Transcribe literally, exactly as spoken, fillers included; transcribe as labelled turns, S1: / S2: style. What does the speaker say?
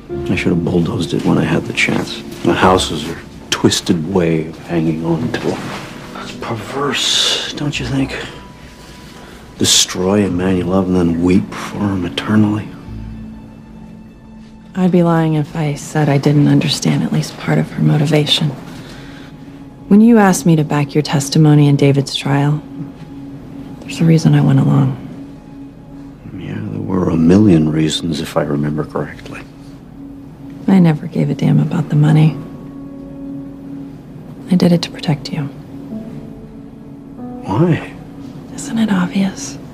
S1: I should have bulldozed it when I had the chance. The house is her twisted way of hanging on to him. It's perverse, don't you think? Destroy a man you love and then weep for him eternally.
S2: I'd be lying if I said I didn't understand at least part of her motivation. When you asked me to back your testimony in David's trial, there's a reason I went along.
S1: Yeah, there were a million reasons, if I remember correctly.
S2: I never gave a damn about the money. I did it to protect you.
S1: Why?
S2: Isn't it obvious?